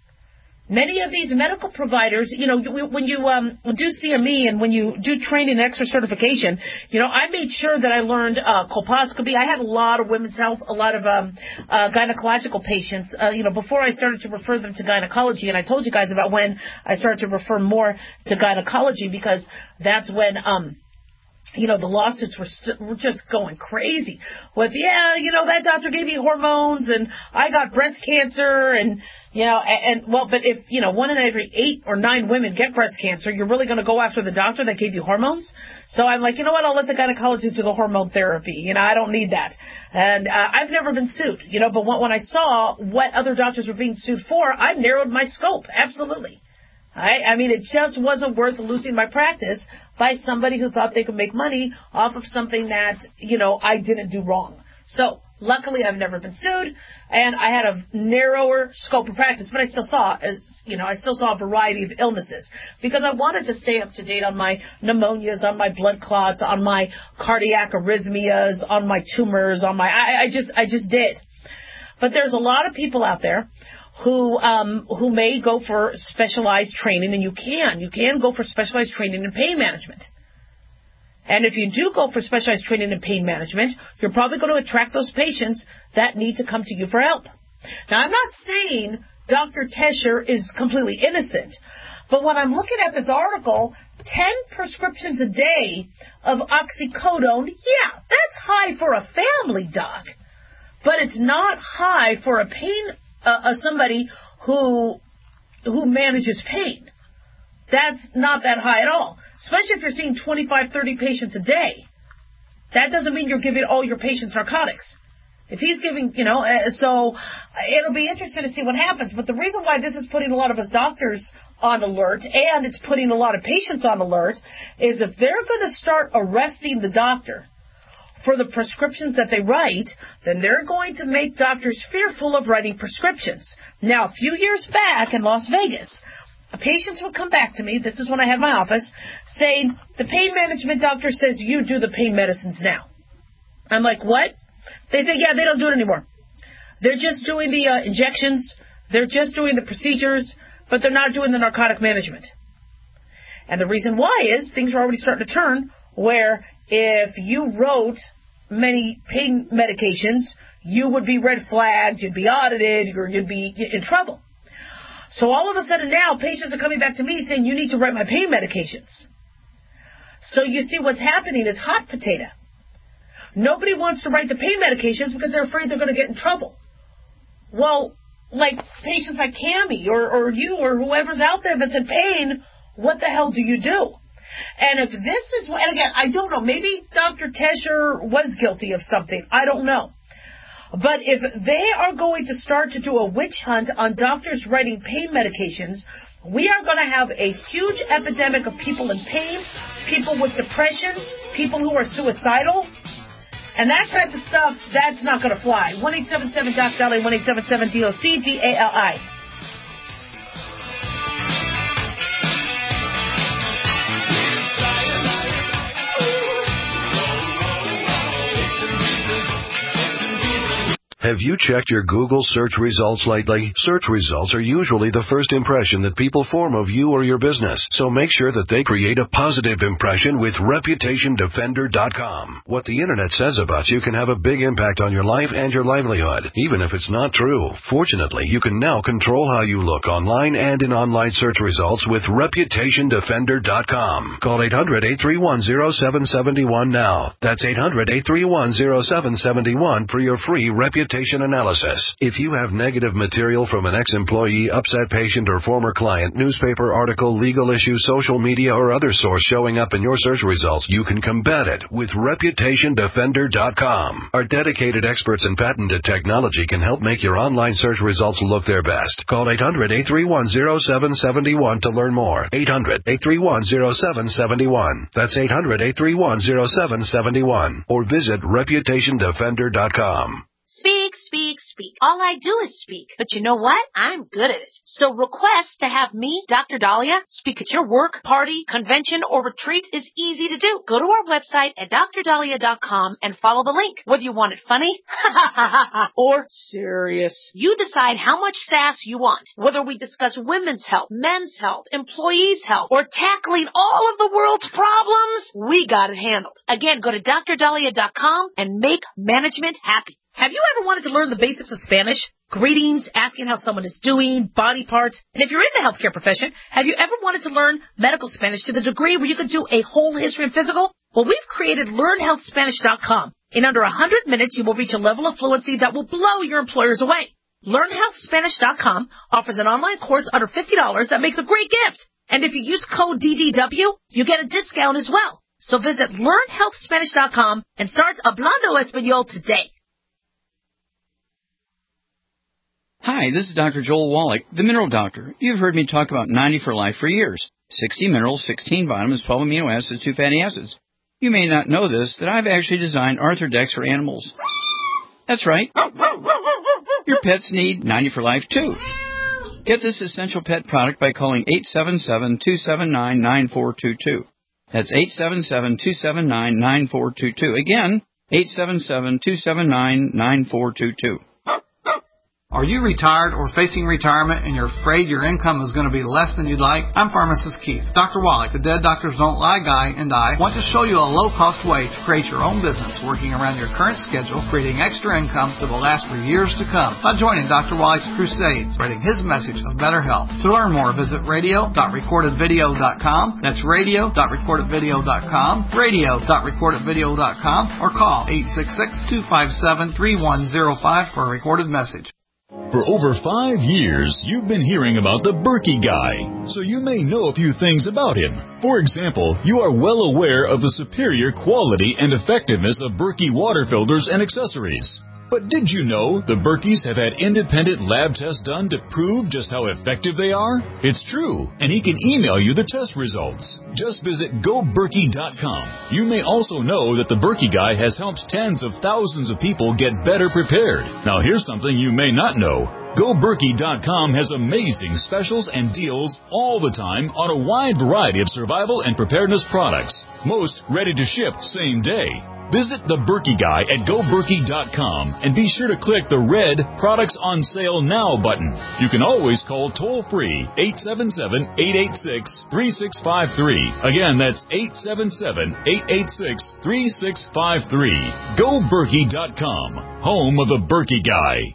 Many of these medical providers, you know, when you um, do C M E and when you do training and extra certification, you know, I made sure that I learned uh, colposcopy. I had a lot of women's health, a lot of um, uh, gynecological patients, uh, you know, before I started to refer them to gynecology. And I told you guys about when I started to refer more to gynecology because that's when um, you know, the lawsuits were, st- were just going crazy with, yeah, you know, that doctor gave me hormones and I got breast cancer and, you know, and, and well, but if, you know, one in every eight or nine women get breast cancer, you're really going to go after the doctor that gave you hormones? So I'm like, you know what, I'll let the gynecologist do the hormone therapy. You know, I don't need that. And uh, I've never been sued, you know, but when, when I saw what other doctors were being sued for, I narrowed my scope. Absolutely. I, I mean, it just wasn't worth losing my practice by somebody who thought they could make money off of something that, you know, I didn't do wrong. So, luckily, I've never been sued, and I had a narrower scope of practice, but I still saw, as you know, I still saw a variety of illnesses because I wanted to stay up to date on my pneumonias, on my blood clots, on my cardiac arrhythmias, on my tumors, on my, I, I just, I just did. But there's a lot of people out there who um, who may go for specialized training, and you can. You can go for specialized training in pain management. And if you do go for specialized training in pain management, you're probably going to attract those patients that need to come to you for help. Now, I'm not saying Doctor Tesher is completely innocent, but when I'm looking at this article, ten prescriptions a day of oxycodone, yeah, that's high for a family doc, but it's not high for a pain Uh, uh, somebody who who manages pain. That's not that high at all, especially if you're seeing twenty-five, thirty patients a day. That doesn't mean you're giving all your patients narcotics. If he's giving, you know, uh, so it'll be interesting to see what happens. But the reason why this is putting a lot of us doctors on alert, and it's putting a lot of patients on alert, is if they're going to start arresting the doctor for the prescriptions that they write, then they're going to make doctors fearful of writing prescriptions. Now, a few years back in Las Vegas, patients would come back to me, this is when I had my office, saying, the pain management doctor says you do the pain medicines now. I'm like, what? They say, yeah, they don't do it anymore. They're just doing the uh, injections, they're just doing the procedures, but they're not doing the narcotic management. And the reason why is things are already starting to turn where if you wrote many pain medications, you would be red flagged, you'd be audited, or you'd be in trouble. So all of a sudden now, patients are coming back to me saying, you need to write my pain medications. So you see what's happening is hot potato. Nobody wants to write the pain medications because they're afraid they're going to get in trouble. Well, like patients like Cammie or, or you or whoever's out there that's in pain, what the hell do you do? And if this is, and again, I don't know, maybe Doctor Tesher was guilty of something. I don't know. But if they are going to start to do a witch hunt on doctors writing pain medications, we are going to have a huge epidemic of people in pain, people with depression, people who are suicidal. And that type of stuff, that's not going to fly. one eight seven seven D O C D A L I, one eight seven seven D O C D A L I. Have you checked your Google search results lately? Search results are usually the first impression that people form of you or your business, so make sure that they create a positive impression with Reputation Defender dot com. What the Internet says about you can have a big impact on your life and your livelihood, even if it's not true. Fortunately, you can now control how you look online and in online search results with Reputation Defender dot com. Call eight hundred, eight three one, zero seven seven one now. That's eight hundred, eight three one, zero seven seven one for your free Reputation Reputation Analysis. If you have negative material from an ex-employee, upset patient, or former client, newspaper article, legal issue, social media, or other source showing up in your search results, you can combat it with Reputation Defender dot com. Our dedicated experts in patented technology can help make your online search results look their best. Call eight hundred, eight three one, zero seven seven one to learn more. eight hundred, eight three one, zero seven seven one. That's eight hundred, eight three one, zero seven seven one. Or visit Reputation Defender dot com. Speak, speak, speak. All I do is speak. But you know what? I'm good at it. So request to have me, Doctor Dahlia, speak at your work, party, convention, or retreat is easy to do. Go to our website at Dr Dahlia dot com and follow the link. Whether you want it funny or serious, you decide how much sass you want. Whether we discuss women's health, men's health, employees' health, or tackling all of the world's problems, we got it handled. Again, go to Dr Dahlia dot com and make management happy. Have you ever wanted to learn the basics of Spanish? Greetings, asking how someone is doing, body parts. And if you're in the healthcare profession, have you ever wanted to learn medical Spanish to the degree where you could do a whole history and physical? Well, we've created Learn Health Spanish dot com. In under one hundred minutes, you will reach a level of fluency that will blow your employers away. Learn Health Spanish dot com offers an online course under fifty dollars that makes a great gift. And if you use code D D W, you get a discount as well. So visit Learn Health Spanish dot com and start Hablando Español today. Hi, this is Doctor Joel Wallach, the Mineral Doctor. You've heard me talk about ninety for Life for years. sixty minerals, sixteen vitamins, twelve amino acids, two fatty acids. You may not know this, that I've actually designed Arthrodex for animals. That's right. Your pets need ninety for Life, too. Get this essential pet product by calling eight seven seven, two seven nine, nine four two two. That's eight seven seven, two seven nine, nine four two two. Again, eight seven seven, two seven nine, nine four two two. Are you retired or facing retirement and you're afraid your income is going to be less than you'd like? I'm Pharmacist Keith. Doctor Wallach, the Dead Doctors Don't Lie guy, and I want to show you a low-cost way to create your own business working around your current schedule, creating extra income that will last for years to come by joining Doctor Wallach's crusade, spreading his message of better health. To learn more, visit radio dot recorded video dot com. That's radio dot recorded video dot com, radio dot recorded video dot com, or call eight six six, two five seven, three one zero five for a recorded message. For over five years, you've been hearing about the Berkey Guy, so you may know a few things about him. For example, you are well aware of the superior quality and effectiveness of Berkey water filters and accessories. But did you know the Berkeys have had independent lab tests done to prove just how effective they are? It's true, and he can email you the test results. Just visit go berkey dot com. You may also know that the Berkey Guy has helped tens of thousands of people get better prepared. Now here's something you may not know. go berkey dot com has amazing specials and deals all the time on a wide variety of survival and preparedness products, most ready to ship same day. Visit the Berkey Guy at go berkey dot com and be sure to click the red Products on Sale Now button. You can always call toll-free eight seven seven, eight eight six, three six five three. Again, that's eight seven seven, eight eight six, three six five three. go berkey dot com, home of the Berkey Guy.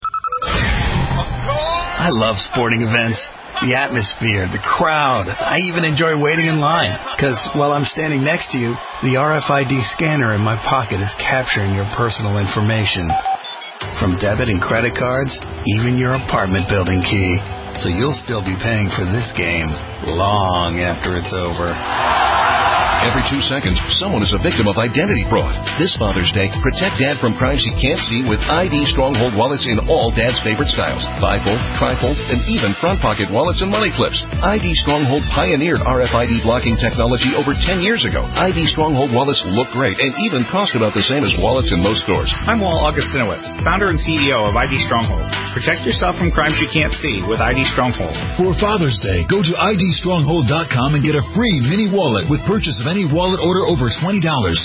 I love sporting events. The atmosphere, the crowd. I even enjoy waiting in line. Because while I'm standing next to you, the R F I D scanner in my pocket is capturing your personal information. From debit and credit cards, even your apartment building key. So you'll still be paying for this game long after it's over. Every two seconds, someone is a victim of identity fraud. This Father's Day, protect Dad from crimes he can't see with I D Stronghold wallets in all Dad's favorite styles. Bifold, trifold, and even front pocket wallets and money clips. I D Stronghold pioneered R F I D blocking technology over ten years ago. I D Stronghold wallets look great and even cost about the same as wallets in most stores. I'm Walt Augustinowitz, founder and C E O of I D Stronghold. Protect yourself from crimes you can't see with I D Stronghold. For Father's Day, go to I D stronghold dot com and get a free mini wallet with purchase of any wallet order over twenty dollars.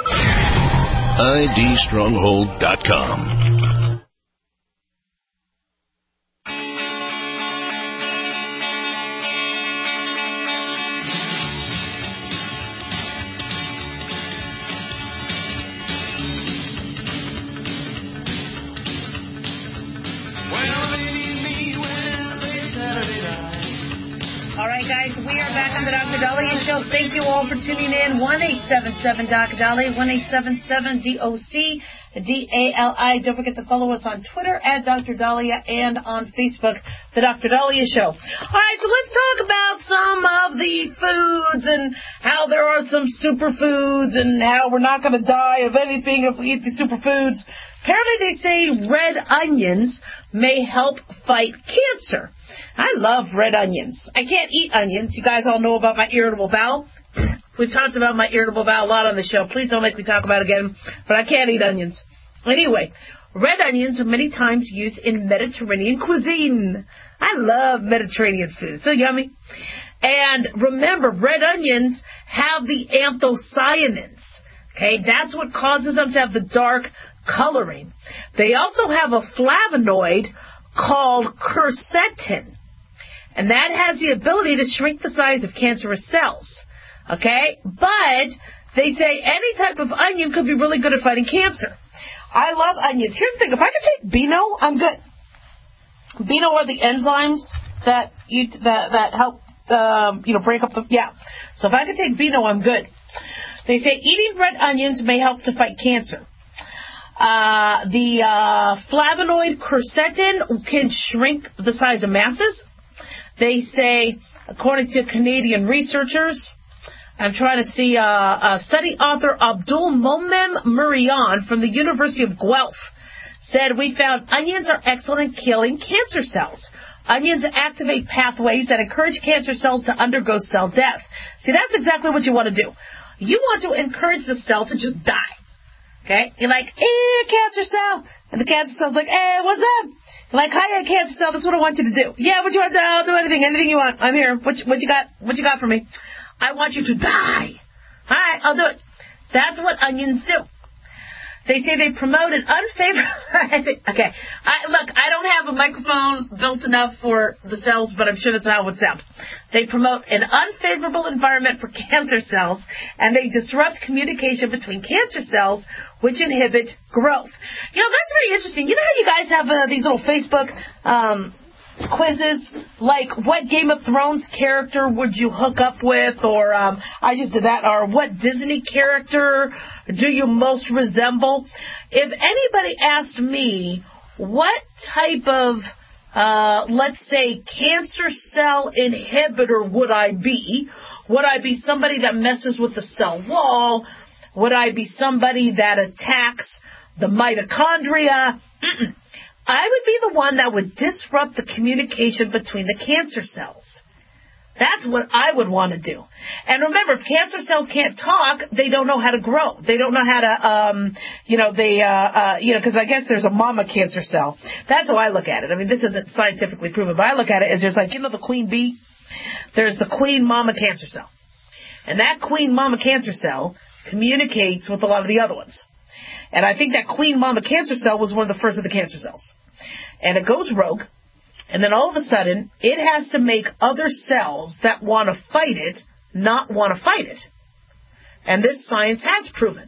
I D stronghold dot com. All right, guys, we are back on the Doctor Dahlia Show. Thank you all for tuning in. one eight seven seven, D O C, D O C, D A L I. Don't forget to follow us on Twitter at Doctor Dahlia and on Facebook, The Doctor Dahlia Show. All right, so let's talk about some of the foods and how there are some superfoods and how we're not going to die of anything if we eat the superfoods. Apparently they say red onions may help fight cancer. I love red onions. I can't eat onions. You guys all know about my irritable bowel. We've talked about my irritable bowel a lot on the show. Please don't make me talk about it again. But I can't eat onions. Anyway, red onions are many times used in Mediterranean cuisine. I love Mediterranean food. So yummy. And remember, red onions have the anthocyanins. Okay, that's what causes them to have the dark coloring. They also have a flavonoid called quercetin. And that has the ability to shrink the size of cancerous cells. Okay? But they say any type of onion could be really good at fighting cancer. I love onions. Here's the thing. If I could take Beano, I'm good. Beano are the enzymes that you that that help um, you know break up the yeah. So if I could take Beano, I'm good. They say eating red onions may help to fight cancer. Uh, the uh, flavonoid quercetin can shrink the size of masses. They say, according to Canadian researchers, I'm trying to see, uh, uh, study author Abdul Momem Murian from the University of Guelph said, we found onions are excellent at killing cancer cells. Onions activate pathways that encourage cancer cells to undergo cell death. See, that's exactly what you want to do. You want to encourage the cell to just die. Okay? You're like, eh, cancer cell. And the cancer cell's like, eh, what's up? You're like, hi, cancer cell, that's what I want you to do. Yeah, what you want to do? I'll do anything, anything you want. I'm here. What you, what you got? What you got for me? I want you to die. All right, I'll do it. That's what onions do. They say they promote an unfavorable... okay, I, look, I don't have a microphone built enough for the cells, but I'm sure that's how it would sound. They promote an unfavorable environment for cancer cells, and they disrupt communication between cancer cells, which inhibit growth. You know, that's very interesting. You know how you guys have uh, these little Facebook... Um, quizzes like what Game of Thrones character would you hook up with, or um, I just did that, or what Disney character do you most resemble? If anybody asked me what type of, uh, let's say, cancer cell inhibitor would I be, would I be somebody that messes with the cell wall? Would I be somebody that attacks the mitochondria? Mm-mm. I would be the one that would disrupt the communication between the cancer cells. That's what I would want to do. And remember, if cancer cells can't talk, they don't know how to grow. They don't know how to, um, you know, they, uh, uh, you know, because I guess there's a mama cancer cell. That's how I look at it. I mean, this isn't scientifically proven, but I look at it as there's like, you know, the queen bee? There's the queen mama cancer cell. And that queen mama cancer cell communicates with a lot of the other ones. And I think that queen mama cancer cell was one of the first of the cancer cells. And it goes rogue, and then all of a sudden, it has to make other cells that want to fight it not want to fight it. And this science has proven.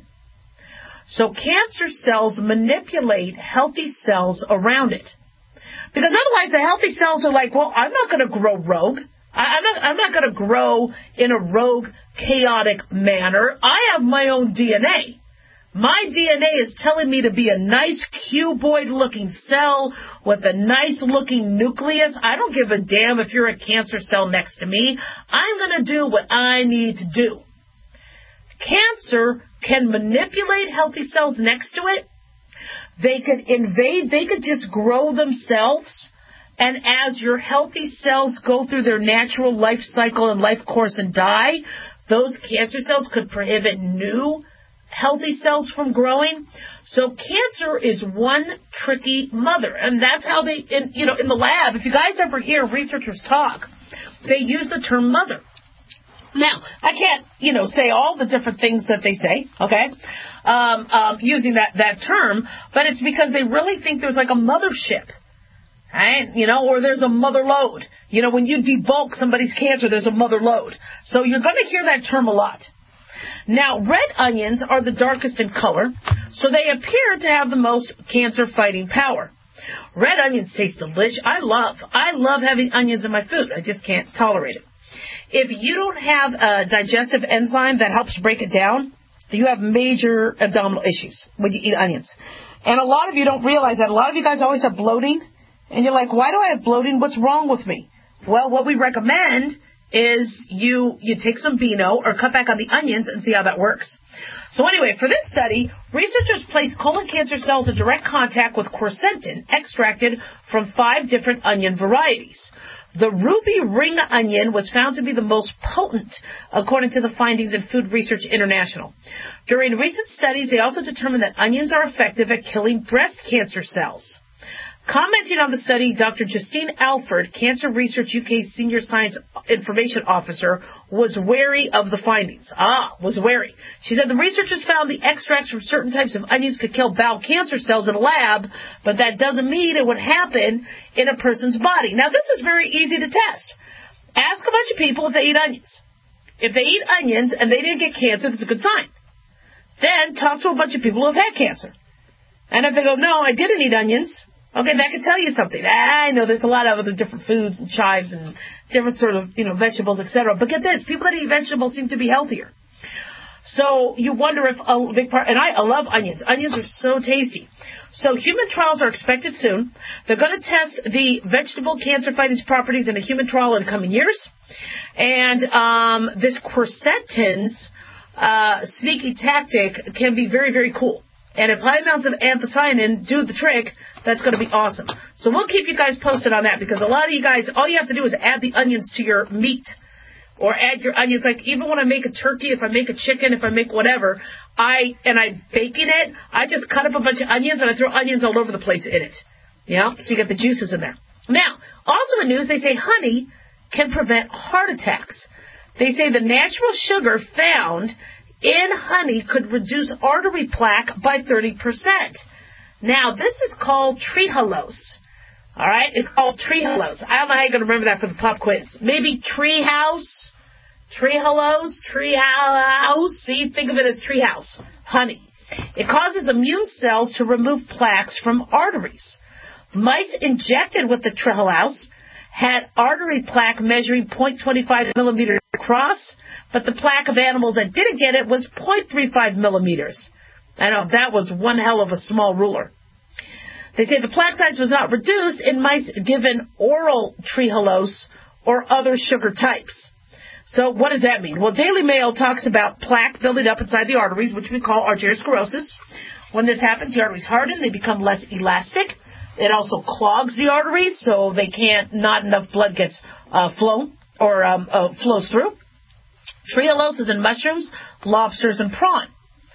So cancer cells manipulate healthy cells around it. Because otherwise, the healthy cells are like, well, I'm not going to grow rogue. I'm not, I'm not going to grow in a rogue, chaotic manner. I have my own D N A. My D N A is telling me to be a nice cuboid-looking cell with a nice-looking nucleus. I don't give a damn if you're a cancer cell next to me. I'm going to do what I need to do. Cancer can manipulate healthy cells next to it. They could invade. They could just grow themselves. And as your healthy cells go through their natural life cycle and life course and die, those cancer cells could prohibit new healthy cells from growing. So cancer is one tricky mother, and that's how they, in, you know, in the lab, if you guys ever hear researchers talk, they use the term mother. Now, I can't, you know, say all the different things that they say, okay, um, um, using that, that term, but it's because they really think there's like a mothership, right? You know, or there's a mother load. You know, when you debulk somebody's cancer, there's a mother load. So you're going to hear that term a lot. Now, red onions are the darkest in color, so they appear to have the most cancer-fighting power. Red onions taste delicious. I love, I love having onions in my food. I just can't tolerate it. If you don't have a digestive enzyme that helps break it down, you have major abdominal issues when you eat onions. And a lot of you don't realize that. A lot of you guys always have bloating, and you're like, why do I have bloating? What's wrong with me? Well, what we recommend is you you take some Beano or cut back on the onions and see how that works. So anyway, for this study, researchers placed colon cancer cells in direct contact with quercetin extracted from five different onion varieties. The ruby ring onion was found to be the most potent, according to the findings in Food Research International. During recent studies, they also determined that onions are effective at killing breast cancer cells. Commenting on the study, Doctor Justine Alford, Cancer Research U K Senior Science Information Officer, was wary of the findings. Ah, was wary. She said the researchers found the extracts from certain types of onions could kill bowel cancer cells in a lab, but that doesn't mean it would happen in a person's body. Now, this is very easy to test. Ask a bunch of people if they eat onions. If they eat onions and they didn't get cancer, that's a good sign. Then talk to a bunch of people who have had cancer. And if they go, no, I didn't eat onions, okay, that could tell you something. I know there's a lot of other different foods and chives and different sort of, you know, vegetables, et cetera. But get this, people that eat vegetables seem to be healthier. So you wonder if a big part, and I, I love onions. Onions are so tasty. So human trials are expected soon. They're going to test the vegetable cancer-fighting properties in a human trial in the coming years. And um, this quercetin's uh, sneaky tactic can be very, very cool. And if high amounts of anthocyanin do the trick, that's going to be awesome. So we'll keep you guys posted on that, because a lot of you guys, all you have to do is add the onions to your meat. Or add your onions. Like, even when I make a turkey, if I make a chicken, if I make whatever, I, and I'm baking it, I just cut up a bunch of onions and I throw onions all over the place in it. You know, so you get the juices in there. Now, also in news, they say honey can prevent heart attacks. They say the natural sugar found in honey could reduce artery plaque by thirty percent. Now, this is called trehalose. All right? It's called trehalose. I don't know how you're going to remember that for the pop quiz. Maybe treehouse? Trehalose? Treehouse? See, think of it as treehouse. Honey. It causes immune cells to remove plaques from arteries. Mice injected with the trehalose had artery plaque measuring zero point two five millimeters across, but the plaque of animals that didn't get it was zero point three five millimeters. I know, that was one hell of a small ruler. They say the plaque size was not reduced in mice given oral trehalose or other sugar types. So what does that mean? Well, Daily Mail talks about plaque building up inside the arteries, which we call arteriosclerosis. When this happens, the arteries harden, they become less elastic. It also clogs the arteries, so they can't, not enough blood gets uh, flown or um, uh, flows through. Trehalose is in mushrooms, lobsters, and prawn.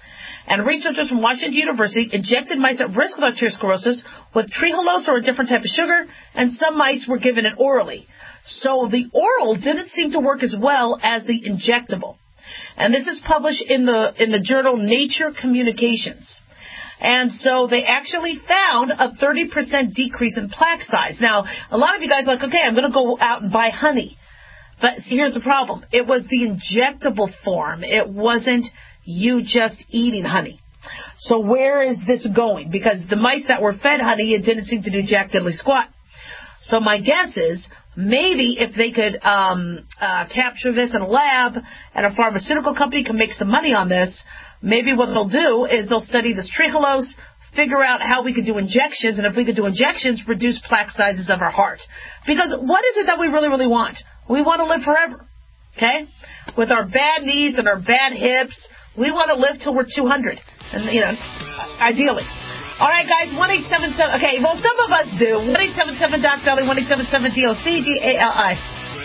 And researchers from Washington University injected mice at risk with arteriosclerosis with trehalose or a different type of sugar, and some mice were given it orally. So the oral didn't seem to work as well as the injectable. And this is published in the in the journal Nature Communications. And so they actually found a thirty percent decrease in plaque size. Now, a lot of you guys are like, okay, I'm going to go out and buy honey. But see, here's the problem. It was the injectable form. It wasn't you just eating honey. So where is this going? Because the mice that were fed honey, it didn't seem to do jack diddly squat. So my guess is maybe if they could um, uh, capture this in a lab and a pharmaceutical company can make some money on this, maybe what they'll do is they'll study this trehalose, figure out how we could do injections, and if we could do injections, reduce plaque sizes of our heart. Because what is it that we really, really want? We want to live forever, okay? With our bad knees and our bad hips, we want to live till we're two hundred, and you know, ideally. All right, guys, one eight seven seven. Okay, well, some of us do. one eight seven seven Doc Dolly, one eight seven seven D O C D A L I.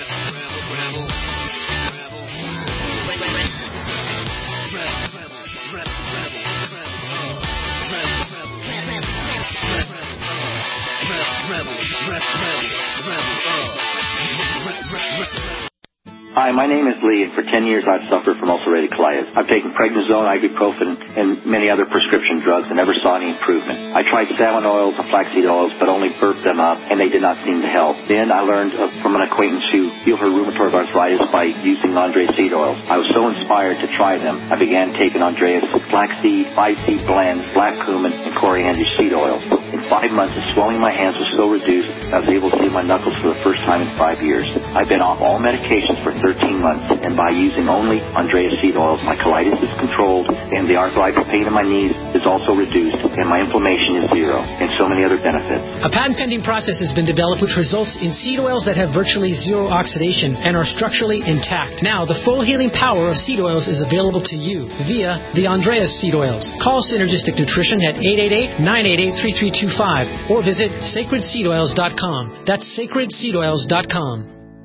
Hi, my name is Lee, and for ten years I've suffered from ulcerative colitis. I've taken prednisone, ibuprofen, and many other prescription drugs and never saw any improvement. I tried salmon oils and flaxseed oils, but only burped them up, and they did not seem to help. Then I learned uh, from an acquaintance who healed her rheumatoid arthritis by using Andreas seed oils. I was so inspired to try them, I began taking Andreas flaxseed, five-seed blends, black cumin, and coriander seed oils. In five months, the swelling in my hands was so reduced I was able to see my knuckles for the first time in five years. I've been off all medications for thirteen months, and by using only Andreas seed oils, my colitis is controlled, and the arthritis pain in my knees is also reduced, and my inflammation is zero, and so many other benefits. A patent-pending process has been developed which results in seed oils that have virtually zero oxidation and are structurally intact. Now, the full healing power of seed oils is available to you via the Andreas seed oils. Call Synergistic Nutrition at eight eight eight, nine eight eight, three three two five or visit sacred seed oils dot com. That's sacred seed oils dot com.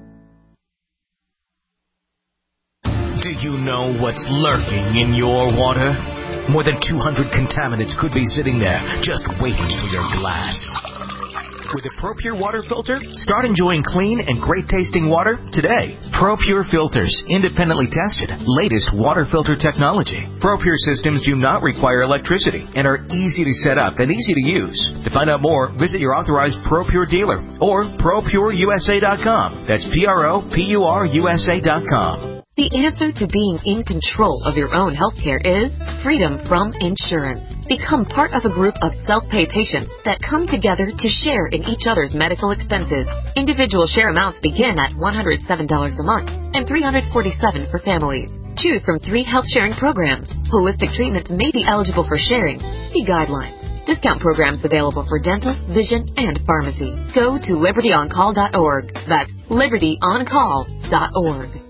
Do you know what's lurking in your water? More than two hundred contaminants could be sitting there just waiting for your glass. With a ProPure water filter, start enjoying clean and great-tasting water today. ProPure filters, independently tested, latest water filter technology. ProPure systems do not require electricity and are easy to set up and easy to use. To find out more, visit your authorized ProPure dealer or pro pure u s a dot com. That's P R O P U R U S A dot com. The answer to being in control of your own healthcare is freedom from insurance. Become part of a group of self-pay patients that come together to share in each other's medical expenses. Individual share amounts begin at one hundred seven dollars a month and three hundred forty-seven dollars for families. Choose from three health sharing programs. Holistic treatments may be eligible for sharing. See guidelines. Discount programs available for dental, vision, and pharmacy. Go to liberty on call dot org. That's liberty on call dot org.